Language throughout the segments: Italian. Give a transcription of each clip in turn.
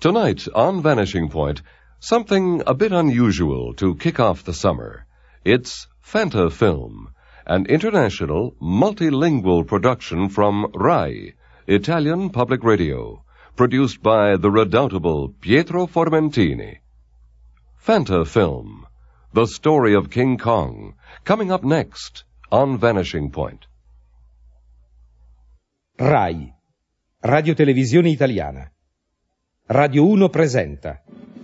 Tonight on Vanishing Point, something a bit unusual to kick off the summer. It's Fanta Film, an international multilingual production from RAI, Italian Public Radio, produced by the redoubtable Pietro Formentini. Fanta Film, the story of King Kong, coming up next on Vanishing Point. RAI, Radiotelevisione Italiana. Radio 1 presenta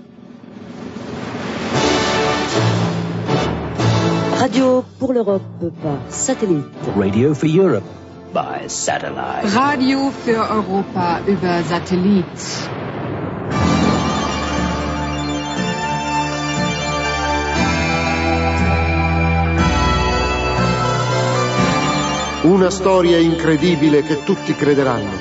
Radio pour l'Europe par satellite. Radio for Europe by satellite. Radio für Europa über Satellit. Una storia incredibile che tutti crederanno.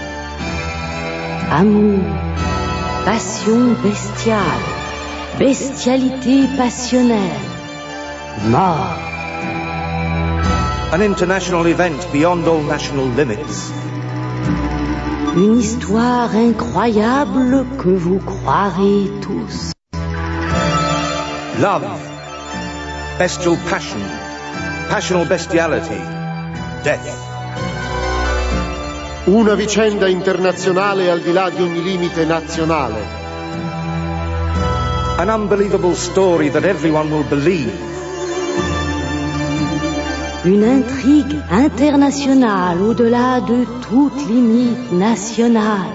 Amour, passion bestiale, bestialité passionnelle, mort. An international event beyond all national limits. Une histoire incroyable que vous croirez tous. Love, bestial passion, passional bestiality, death. Una vicenda internazionale al di là di ogni limite nazionale. An unbelievable story that everyone will believe. Une intrigue internationale au-delà de toute limite nationale.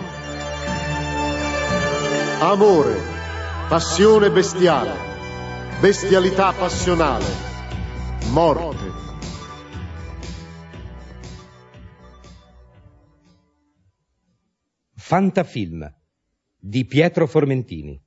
Amore, passione bestiale, bestialità passionale, morte. Fantafilm di Pietro Formentini.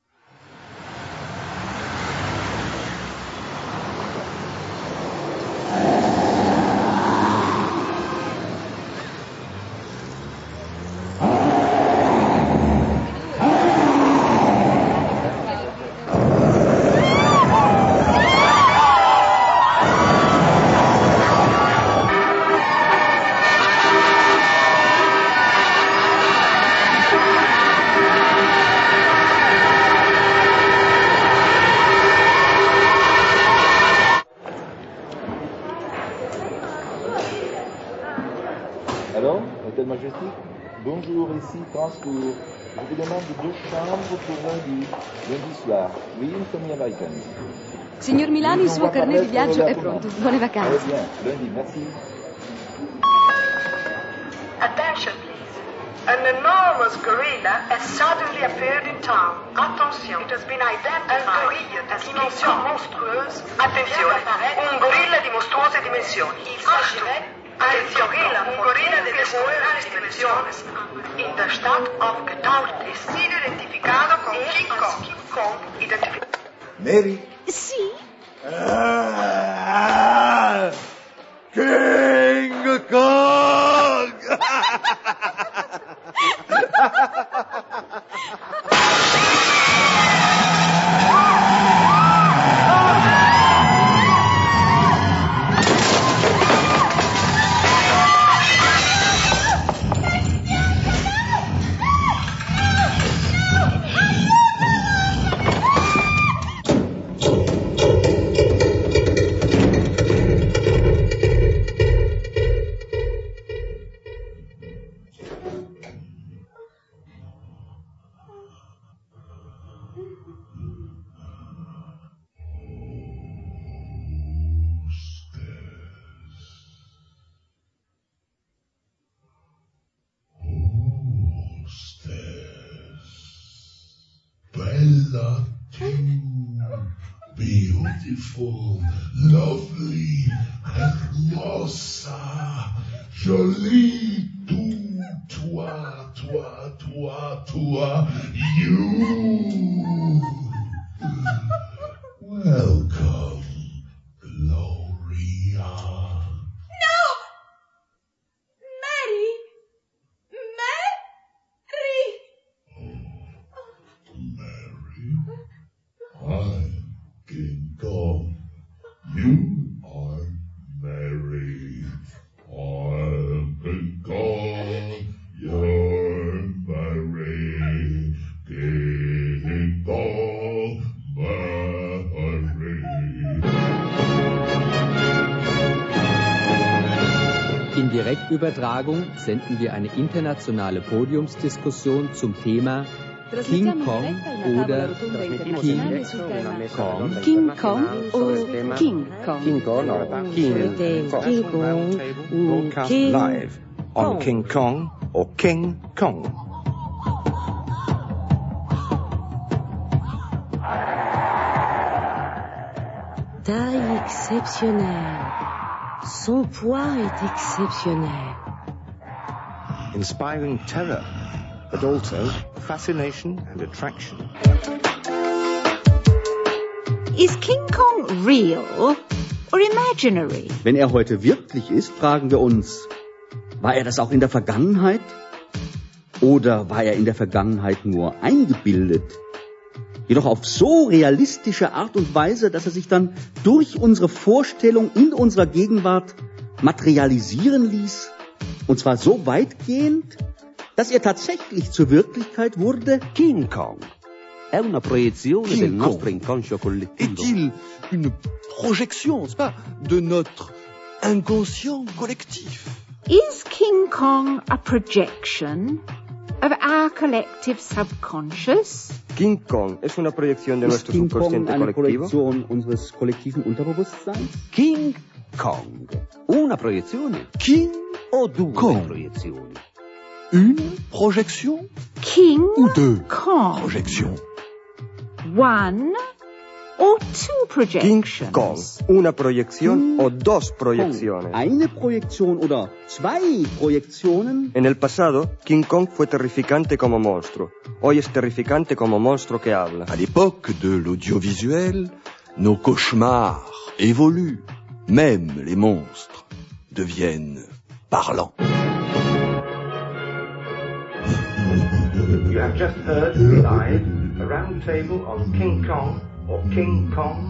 Alors, Hôtel Majestic, bonjour, ici Transcours. Je vous demande 2 chambres pour lundi soir. Oui, une famille américaine. Signor Milani, il suo carnet di viaggio è pronto. Buone vacanze. Très bien, lundi, merci. Attention, please. An enormous gorilla has suddenly appeared in town. Attention, it has been identified as dimensioni monstrueuse. Attenzione, un gorilla di mostruose dimensioni. Attenzione, un gorilla di mostruose dimensioni. In der Stadt aufgetaucht. È stato identificato con King Kong. Mary? Sì? King Kong! Bella too, beautiful, lovely, hermosa, jolie, tua, you. Welcome, Gloria. I'm King Kong. You are Mary. I'm King Kong. You're Mary. King Direktübertragung senden wir eine internationale Podiumsdiskussion zum Thema King Kong oder King Kong. King Kong o King Kong. King Kong o King Kong. Broadcast live on King Kong or King Kong. Taille exceptionnelle. Son poids est exceptionnel. Inspiring terror, but also fascination and attraction. Is King Kong real or imaginary? Wenn er heute wirklich ist, fragen wir uns, war er das auch in der Vergangenheit? Oder war er in der Vergangenheit nur eingebildet? Jedoch auf so realistische Art und Weise, dass er sich dann durch unsere Vorstellung in unserer Gegenwart materialisieren ließ. Und zwar so weitgehend, dass er tatsächlich zur Wirklichkeit wurde. King Kong è una proiezione del nostro inconscio collettivo. Est-il une projection, n'est-ce pas, de notre inconscient collectif? Is King Kong a projection of our collective subconscious? King Kong es una proyección de nuestro King subconsciente Kong eine colectivo. Projektion unseres kollektiven Unterbewusstseins? King Kong, una proiezione. King o due Kong. proiezioni. Une projection King ou deux Kong. projections? One or two King projections? Kong, una proyección o dos proyecciones. Eine Projektion oder zwei Projektionen? En el pasado, King Kong fue terrificante como monstruo. Hoy es terrificante como monstruo que habla. À l'époque de l'audiovisuel, nos cauchemars évoluent. Même les monstres deviennent parlants. You have just heard live a round table on King Kong or King Kong.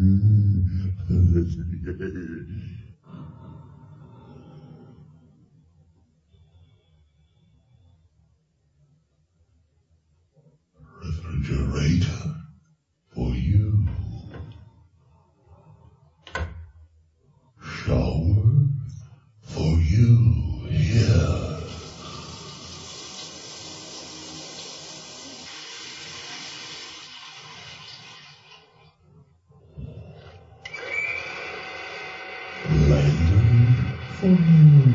Refrigerator for you. Shower for you here. For you,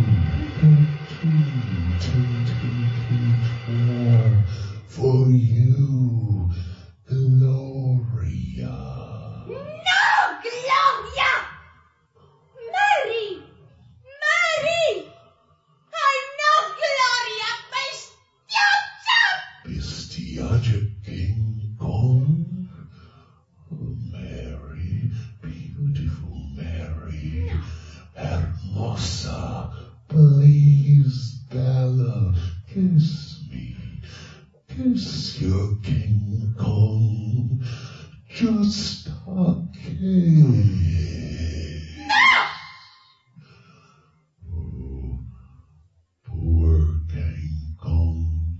for you, Gloria. No, Gloria! Mary! Mary! I'm not Gloria! Bestiaccia! Bestiaccia King Kong. Oh, Mary, beautiful Mary. Hermosa, please, Bella, kiss me. Kiss your King Kong. Just a kiss. Oh, poor King Kong.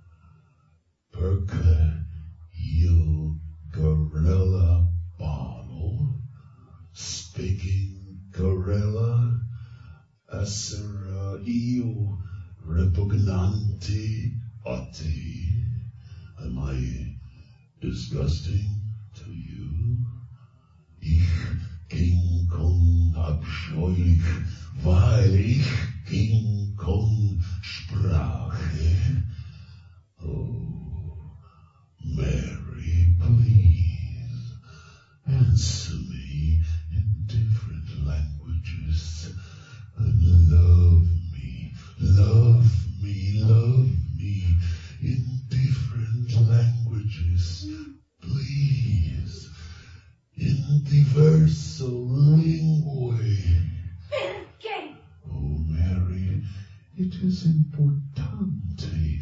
Perca heel gorilla bottle. Speaking gorilla. Essere io repugnante a te. Am I disgusting to you? Ich King Kong abscheulich, weil ich King Kong sprache. Oh, Mary, please answer me in different languages and love me, love me, love me in different languages, please, in diverso lingue. Perché? Oh, Mary, it is importante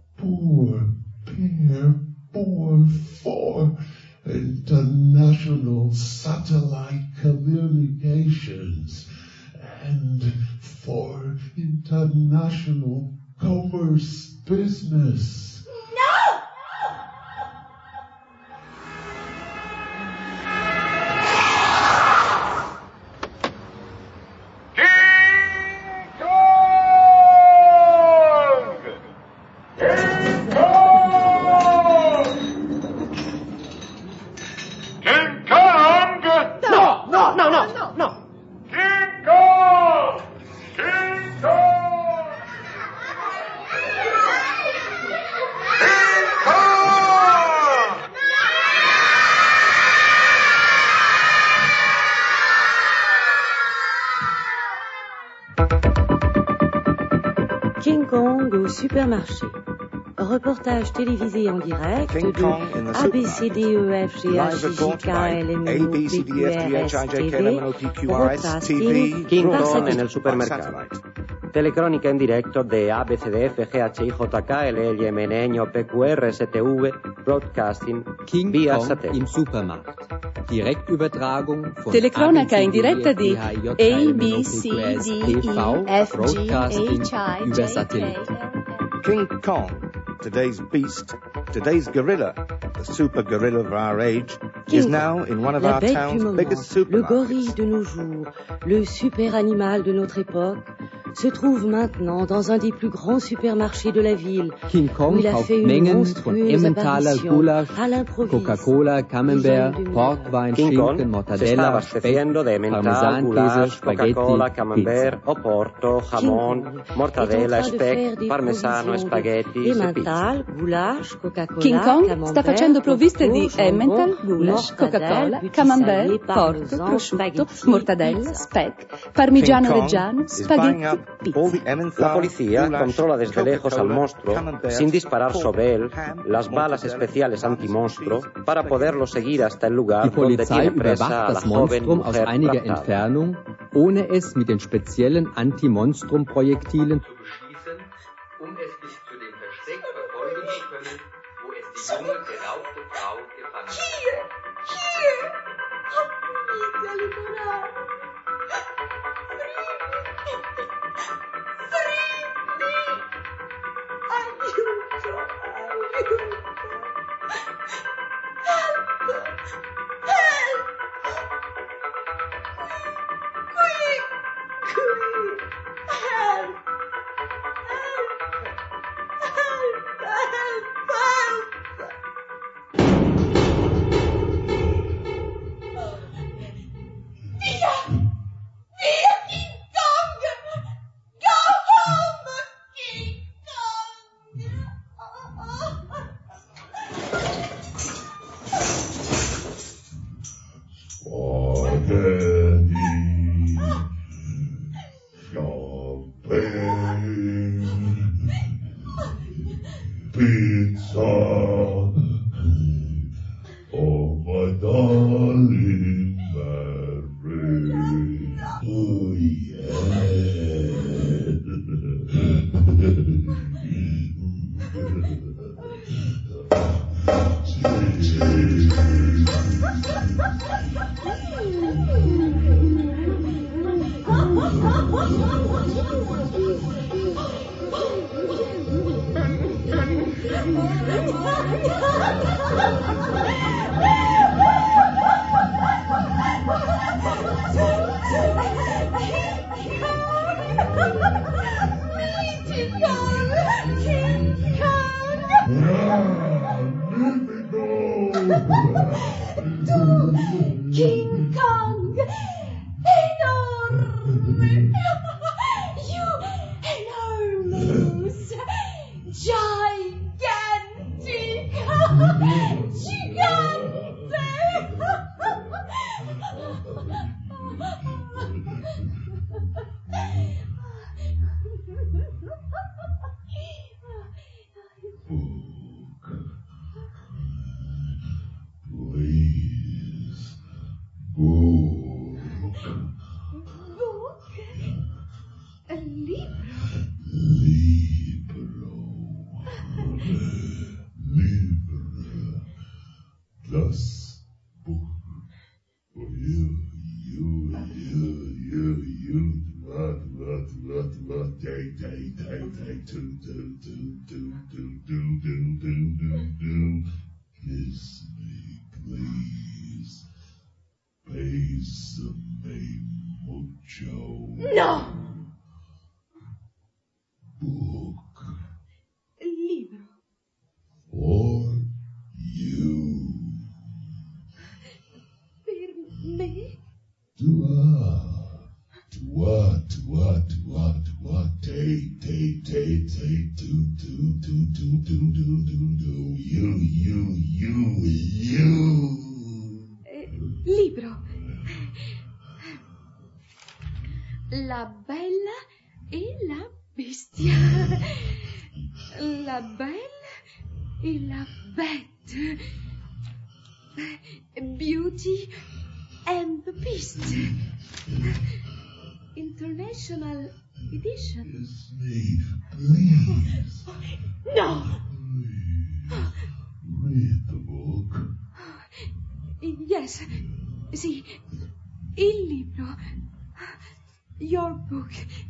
for international satellite communications and for international commerce business. No! King Kong! Kong au supermarché. Reportage télévisé en direct King de Kong in the ABCDEFGHIJKLMNOPQRS-TV, King Kong nel supermercato. Telecronica in directo de ABCDFGHIJKLMNOPQRS-TV Broadcasting King via Kong satellite. im Supermarkt. Direktübertragung von Telecronaca in diretta di ABCDEFGHIJKLMNOPQRS-TV Broadcasting über Satellit. King Kong, today's beast, today's gorilla, the super gorilla of our age, is now in one of our town's biggest supermarkets. Le gorille de nos jours, le super animal de notre époque, se trouve maintenant dans un des plus grands supermarchés de la ville. King Kong kauft Mengen von Emmentaler Gulasch, Coca-Cola, Camembert, Portwein, Schinken, Mortadella, Speck, Parmesankäse, Spaghetti, Camembert, Pizza. Oporto, jamon, mortadella, speck, parmesano e spaghetti e pizza. King Kong sta facendo provviste di Emmental, Goulash, Coca-Cola, Camembert, Porto, prosciutto, mortadella, speck, parmigiano reggiano, spaghetti. La policía controla desde lejos al monstruo sin disparar sobre él las balas especiales antimonstruo para poderlo seguir hasta el lugar donde tiene presa a la joven aus mujer einiger raptada. Entfernung, ohne es mit den speziellen Anti-Monstrum-Projektilen zu beschießen, es bis zu dem Versteck verfolgen zu können, wo es die junge, geraubte Frau gefangen hat. Pizza. Oh, my darling Mary. Oh, King Kong, enorme, you enormous, gigantic, gigante. Das Buch. Oh, you, what, day, do, kiss me, please, bésame mucho. No! Book. Libro. For you. Per me? You. Libro. La bella e la bestia. La Belle et la Bête. Beauty and the Beast. International edition. Kiss me, please. No! Read the book. Yes. Sì. Il libro. Your book.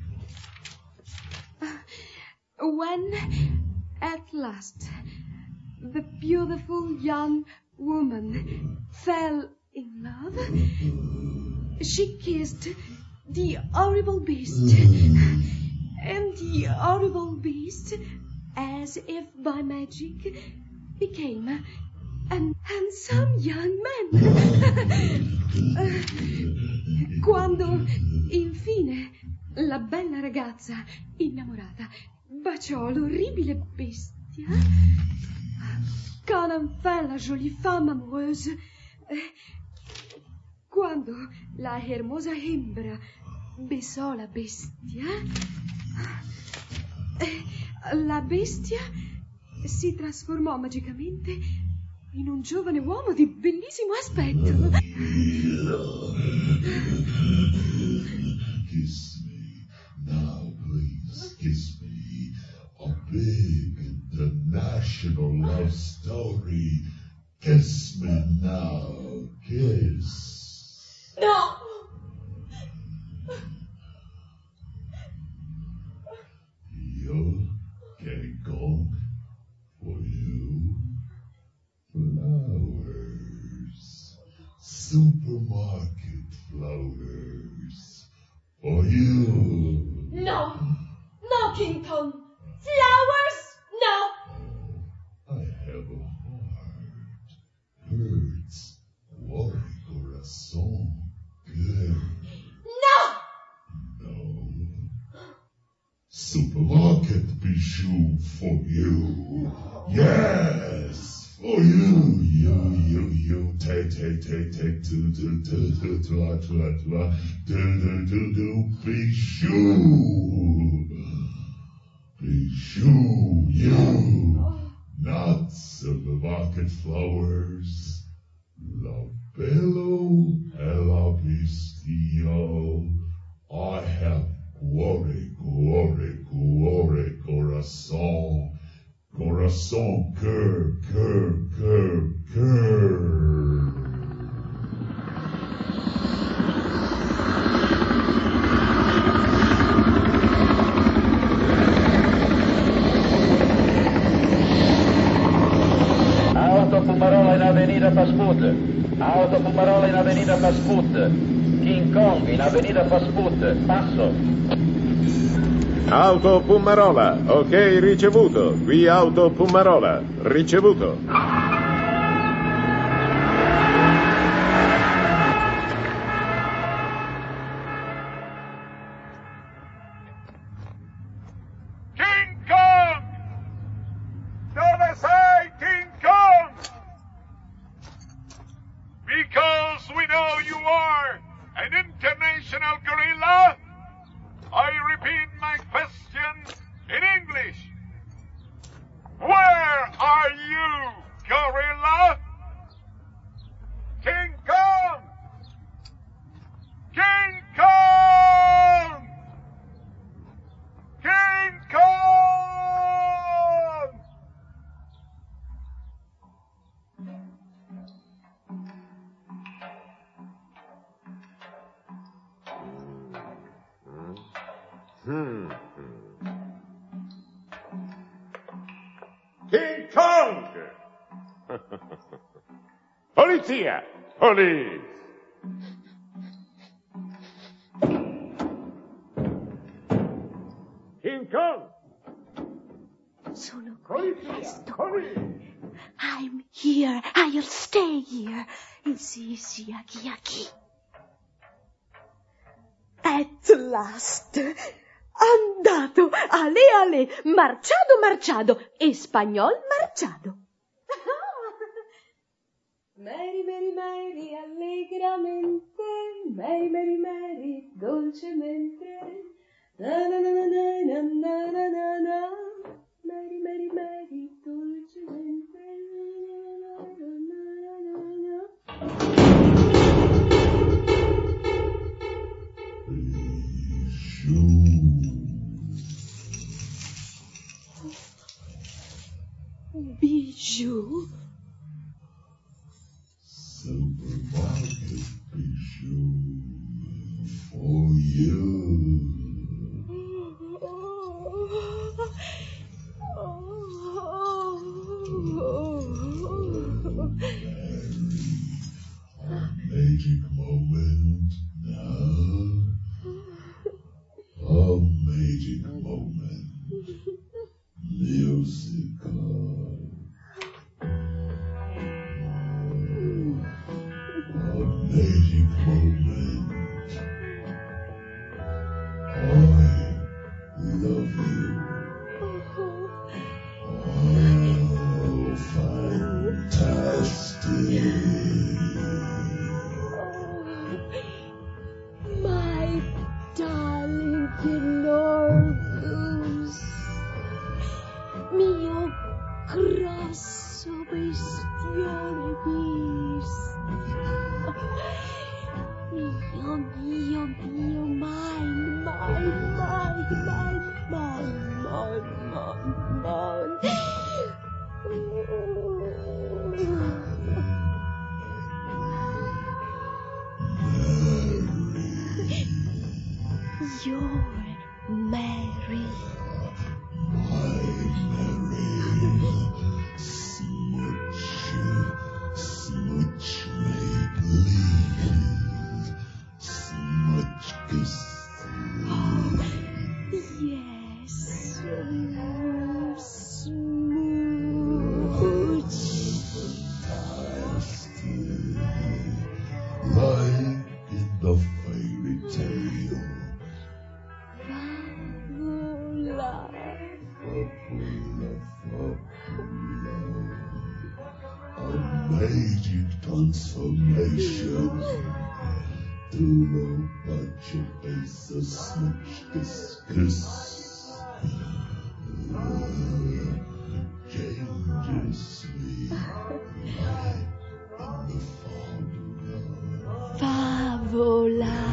When, at last, the beautiful young woman fell in love, she kissed the horrible beast. And the horrible beast, as if by magic, became an handsome young man. Quando, infine, la bella ragazza innamorata baciò l'orribile bestia, quand enfin la jolie femme amoureuse, quando la hermosa hembra besò la bestia, la bestia si trasformò magicamente in un giovane uomo di bellissimo aspetto. Kiss me now, please. Kiss me. A big international love story. Kiss me now. Kiss. No! Yo, King Kong, for you. Flowers. Supermarket flowers. For you. No! No, King Kong! Flowers? No! I have a heart. Hurts. Worry, corazón. Good. No! No. Supermarket bijou for you. Yes! For you. You. Take. Bijou. You. Not supermarket flowers. La bello e la bestia. I have cuore, corazón. Corazón, cœur. Auto Fumarola in Avenida Fast Food. Auto Fumarola in Avenida Fast Food. King Kong in Avenida Fast Food. Passo. Auto Pumarola, ok, ricevuto. Qui Auto Pumarola, ricevuto. King Kong! Dove sei, King Kong? Because we know you are an international gorilla, I repeat my question in English. Where are you, gorilla? King Kong! King Kong! King Kong! King Kong! Polizia! Police! King Kong! Sono Polizia! Police! I'm here. I'll stay here. Sì, aquí. At last. Andato, ale, marchado, español marchado. Mary, allegramente, Mary, dolcemente, na na na na na na na na na, Mary, Bijou? Supermarket bijou for you. Magic moment now. A magic moment. Musical. A magic moment. I love you. Oh, fantastic. My darling Georgius, mio grosso bestione bis, mio, mine. You're Mary. My Mary. Smooch made leave. Smooch kiss. Yes, Like in the fairy tale. A magic transformation. Through a bunch of aces, smooch, kiss. Changes me like in the favola.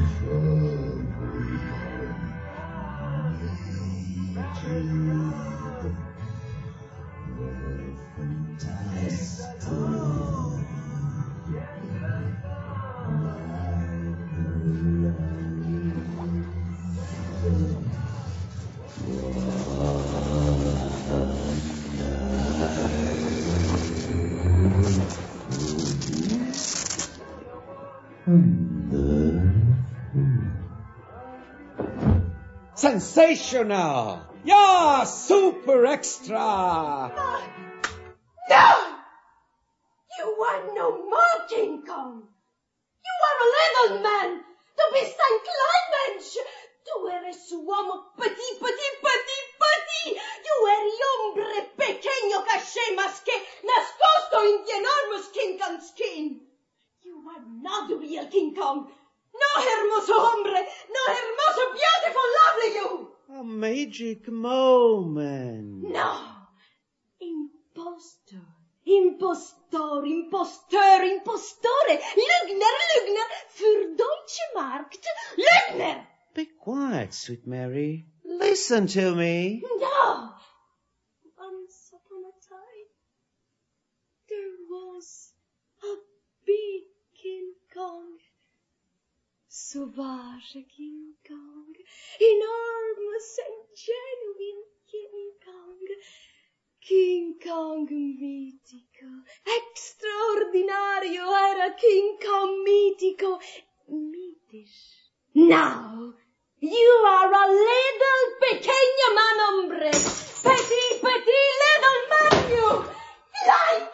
Sensational! Yeah, super extra! No! You are no more King Kong. You are a little man. Tu bist ein Kleinmensch. Tu eres uomo petit. You eri hombre pequeño caché mas que nascosto in the enormous King Kong skin. You are not the real King Kong. No hermoso hombre, no hermoso, beautiful, lovely you. A magic moment. No. Impostore. Lügner, für deutsche Markt. Lügner. Be quiet, sweet Mary. Listen to me. No. Once upon a time, there was a big King Kong. Sauvage King Kong, enormous and genuine King Kong, King Kong mitico, extraordinario era King Kong mitico, mythisch. Now, you are a little pequeño man hombre, petit little man you, klein.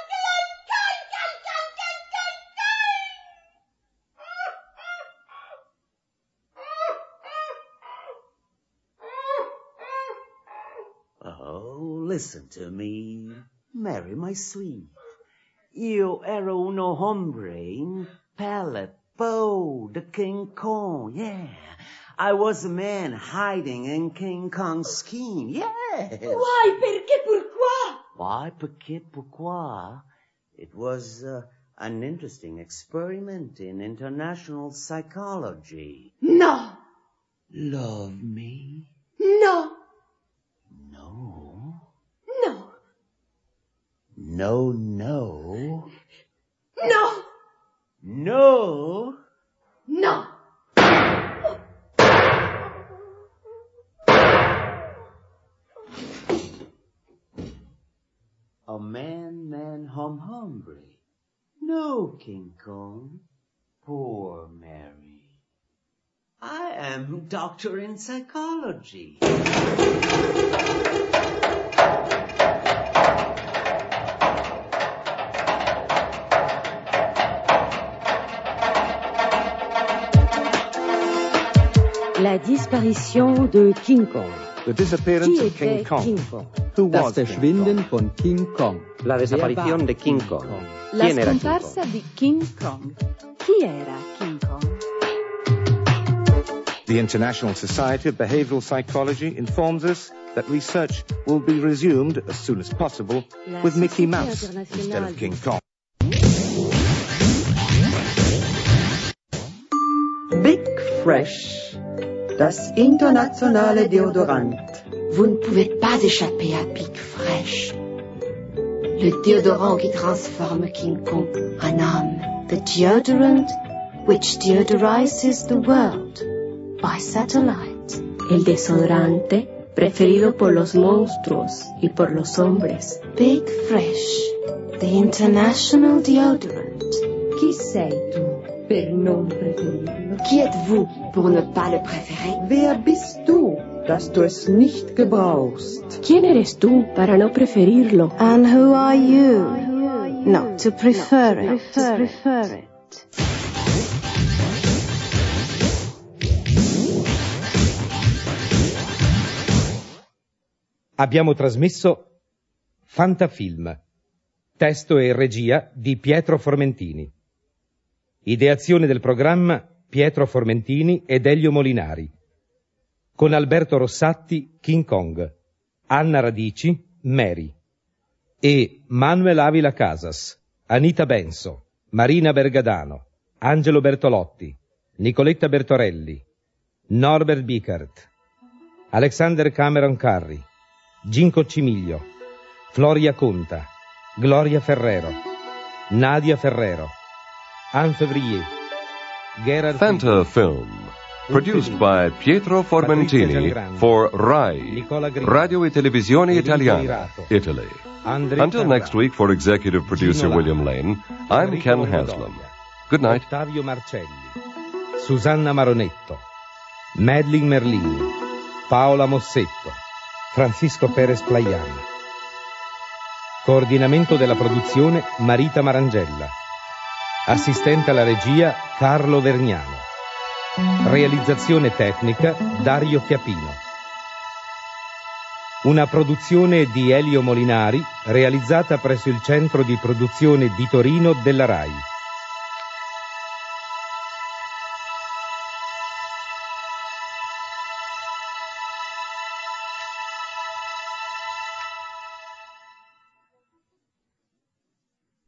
Oh, listen to me, Mary, my sweet. Io ero uno hombre in Palette Bow, the King Kong, yeah. I was a man hiding in King Kong's skin, yes. Why, perché, pourquoi? Why, perché, pourquoi? It was an interesting experiment in international psychology. No. Love me? No. No. No. No, no. No! No! No! A man, hombre. No, King Kong. Poor Mary. I am doctor in psychology. La disparition de King Kong. The disappearance of King Kong. Who was Das Verschwinden von King Kong. La desaparición de King Kong. La ¿Quién era King scomparsa Kong? di King Kong. Chi era King Kong? The International Society of Behavioral Psychology informs us that research will be resumed as soon as possible with Mickey Mouse instead of King Kong. Big Fresh, das internationale Deodorant. Vous ne pouvez pas échapper à Big Fresh. Le déodorant qui transforme King Kong en homme. The deodorant which deodorizes the world by satellite. El desodorante preferido por los monstruos y por los hombres. Big Fresh, the international deodorant. Qui sei tu per non preferirlo? Qui êtes-vous pour ne pas le préférer? Wer bist du, dass du es nicht gebrauchst? ¿Quién eres tú para no preferirlo? And who are you not to prefer it? Abbiamo trasmesso Fantafilm, testo e regia di Pietro Formentini. Ideazione del programma Pietro Formentini ed Elio Molinari. Con Alberto Rossatti, King Kong, Anna Radici, Mary, e Manuel Avila Casas, Anita Benso, Marina Bergadano, Angelo Bertolotti, Nicoletta Bertorelli, Norbert Bickert, Alexander Cameron Curry, Ginco Cimiglio, Floria Conta, Gloria Ferrero, Nadia Ferrero, Anne Fevrier, Gerard Fanta Film, produced by Pietro Formentini for RAI, Radio e Televisione Italiana, Italy. Until next week, for executive producer William Lane, I'm Ken Haslam. Good night. Ottavio Marcelli, Susanna Maronetto, Madeline Merlini, Paola Mossetto, Francisco Perez Playan. Coordinamento della produzione Marita Marangella. Assistente alla regia Carlo Vergnano. Realizzazione tecnica Dario Chiapino. Una produzione di Elio Molinari realizzata presso il centro di produzione di Torino della RAI.